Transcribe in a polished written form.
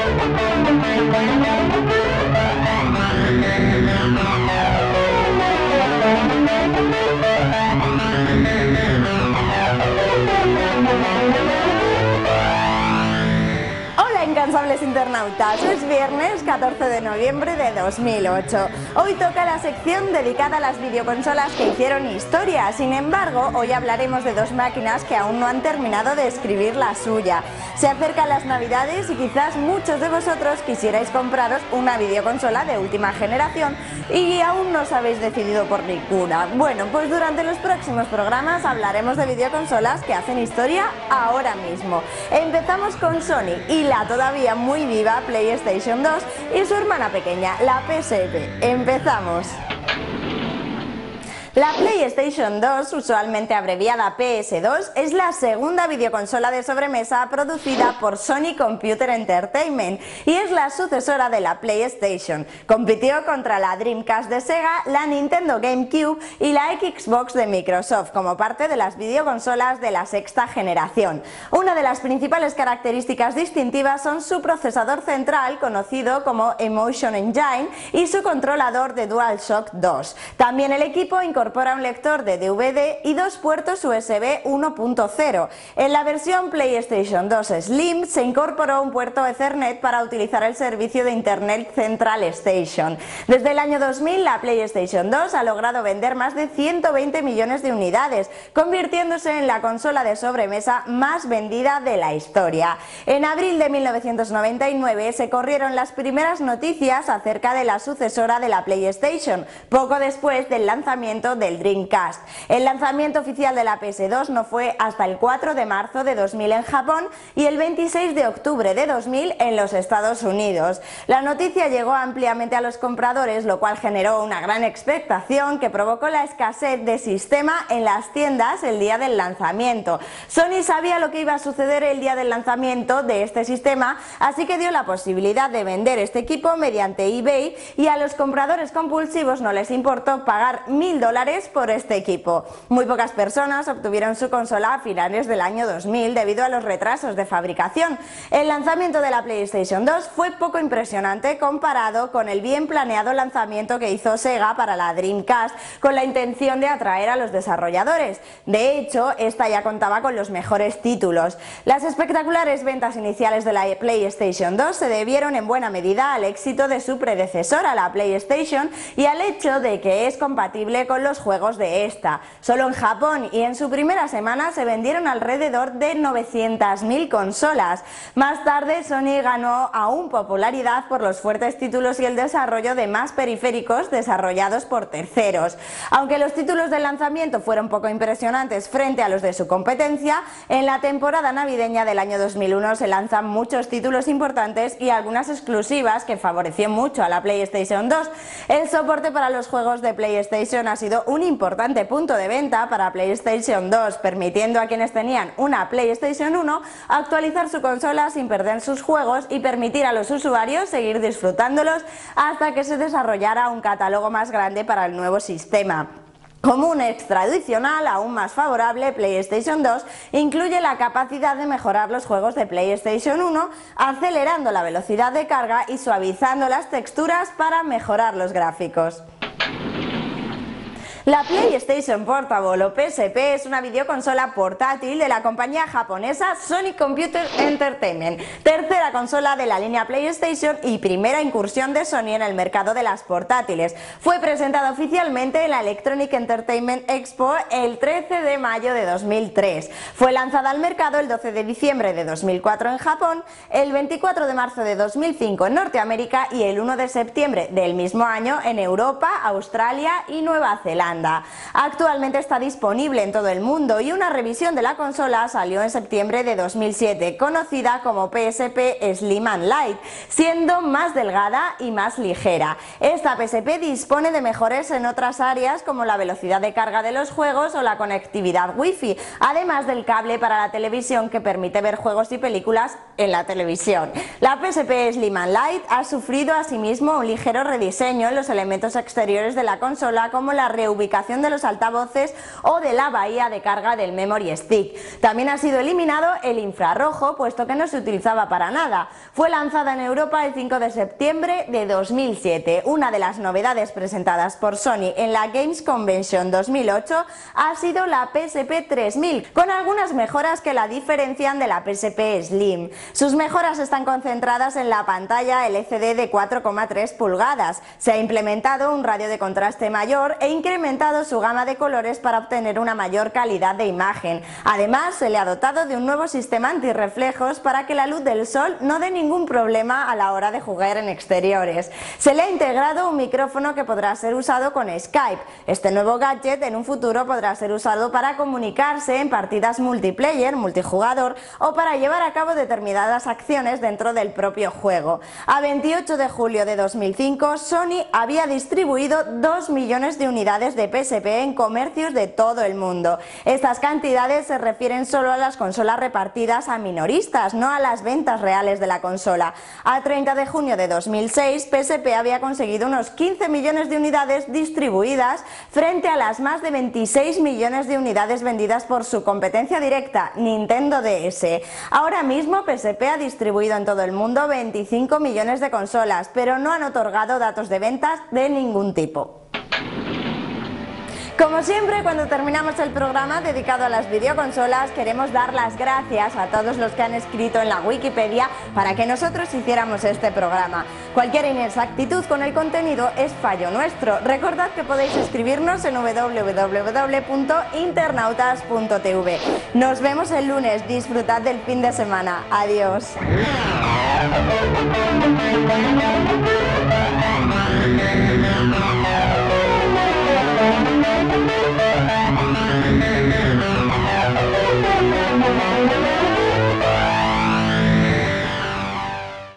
Hola incansables internautas, es viernes 14 de noviembre de 2008. Hoy toca la sección dedicada a las videoconsolas que hicieron historia. Sin embargo, hoy hablaremos de dos máquinas que aún no han terminado de escribir la suya. Se acercan las navidades y quizás muchos de vosotros quisierais compraros una videoconsola de última generación y aún no os habéis decidido por ninguna. Bueno, pues durante los próximos programas hablaremos de videoconsolas que hacen historia ahora mismo. Empezamos con Sony y la todavía muy viva PlayStation 2 y su hermana pequeña, la PSP. ¡Empezamos! La PlayStation 2, usualmente abreviada PS2, es la segunda videoconsola de sobremesa producida por Sony Computer Entertainment y es la sucesora de la PlayStation. Compitió contra la Dreamcast de Sega, la Nintendo GameCube y la Xbox de Microsoft como parte de las videoconsolas de la sexta generación. Una de las principales características distintivas son su procesador central, conocido como Emotion Engine, y su controlador de DualShock 2. También el equipo incorpora un lector de DVD y dos puertos USB 1.0. En la versión PlayStation 2 Slim se incorporó un puerto Ethernet para utilizar el servicio de Internet Central Station. Desde el año 2000 la PlayStation 2 ha logrado vender más de 120 millones de unidades, convirtiéndose en la consola de sobremesa más vendida de la historia. En abril de 1999 se corrieron las primeras noticias acerca de la sucesora de la PlayStation, poco después del lanzamiento del Dreamcast. El lanzamiento oficial de la PS2 no fue hasta el 4 de marzo de 2000 en Japón y el 26 de octubre de 2000 en los Estados Unidos. La noticia llegó ampliamente a los compradores, lo cual generó una gran expectación que provocó la escasez de sistema en las tiendas el día del lanzamiento. Sony sabía lo que iba a suceder el día del lanzamiento de este sistema, así que dio la posibilidad de vender este equipo mediante eBay y a los compradores compulsivos no les importó pagar $1000 por este equipo. Muy pocas personas obtuvieron su consola a finales del año 2000 debido a los retrasos de fabricación. El lanzamiento de la PlayStation 2 fue poco impresionante comparado con el bien planeado lanzamiento que hizo Sega para la Dreamcast con la intención de atraer a los desarrolladores. De hecho, esta ya contaba con los mejores títulos. Las espectaculares ventas iniciales de la PlayStation 2 se debieron en buena medida al éxito de su predecesora, la PlayStation, y al hecho de que es compatible con los juegos de esta. Solo en Japón y en su primera semana se vendieron alrededor de 900.000 consolas. Más tarde Sony ganó aún popularidad por los fuertes títulos y el desarrollo de más periféricos desarrollados por terceros. Aunque los títulos de lanzamiento fueron poco impresionantes frente a los de su competencia, en la temporada navideña del año 2001 se lanzan muchos títulos importantes y algunas exclusivas que favoreció mucho a la PlayStation 2. El soporte para los juegos de PlayStation ha sido un importante punto de venta para PlayStation 2, permitiendo a quienes tenían una PlayStation 1 actualizar su consola sin perder sus juegos y permitir a los usuarios seguir disfrutándolos hasta que se desarrollara un catálogo más grande para el nuevo sistema. Como un extra adicional aún más favorable, PlayStation 2 incluye la capacidad de mejorar los juegos de PlayStation 1, acelerando la velocidad de carga y suavizando las texturas para mejorar los gráficos. La PlayStation Portable o PSP es una videoconsola portátil de la compañía japonesa Sony Computer Entertainment, tercera consola de la línea PlayStation y primera incursión de Sony en el mercado de las portátiles. Fue presentada oficialmente en la Electronic Entertainment Expo el 13 de mayo de 2003. Fue lanzada al mercado el 12 de diciembre de 2004 en Japón, el 24 de marzo de 2005 en Norteamérica y el 1 de septiembre del mismo año en Europa, Australia y Nueva Zelanda. Actualmente está disponible en todo el mundo y una revisión de la consola salió en septiembre de 2007, conocida como PSP Slim and Light, siendo más delgada y más ligera. Esta PSP dispone de mejoras en otras áreas como la velocidad de carga de los juegos o la conectividad Wi-Fi, además del cable para la televisión que permite ver juegos y películas en la televisión. La PSP Slim and Light ha sufrido asimismo un ligero rediseño en los elementos exteriores de la consola, como la reubicación ubicación de los altavoces o de la bahía de carga del memory stick. También ha sido eliminado el infrarrojo, puesto que no se utilizaba para nada. Fue lanzada en Europa el 5 de septiembre de 2007. Una de las novedades presentadas por Sony en la Games Convention 2008 ha sido la PSP 3000, con algunas mejoras que la diferencian de la PSP Slim. Sus mejoras están concentradas en la pantalla LCD de 4,3 pulgadas. Se ha implementado un radio de contraste mayor e incrementado su gama de colores para obtener una mayor calidad de imagen. Además, se le ha dotado de un nuevo sistema antirreflejos para que la luz del sol no dé ningún problema a la hora de jugar en exteriores. Se le ha integrado un micrófono que podrá ser usado con Skype. Este nuevo gadget en un futuro podrá ser usado para comunicarse en partidas multiplayer, multijugador o para llevar a cabo determinadas acciones dentro del propio juego. A 28 de julio de 2005, Sony había distribuido 2 millones de unidades de PSP en comercios de todo el mundo. Estas cantidades se refieren solo a las consolas repartidas a minoristas, no a las ventas reales de la consola. A 30 de junio de 2006, PSP había conseguido unos 15 millones de unidades distribuidas frente a las más de 26 millones de unidades vendidas por su competencia directa, Nintendo DS. Ahora mismo PSP ha distribuido en todo el mundo 25 millones de consolas, pero no han otorgado datos de ventas de ningún tipo. Como siempre, cuando terminamos el programa dedicado a las videoconsolas, queremos dar las gracias a todos los que han escrito en la Wikipedia para que nosotros hiciéramos este programa. Cualquier inexactitud con el contenido es fallo nuestro. Recordad que podéis escribirnos en www.internautas.tv. Nos vemos el lunes, disfrutad del fin de semana. Adiós.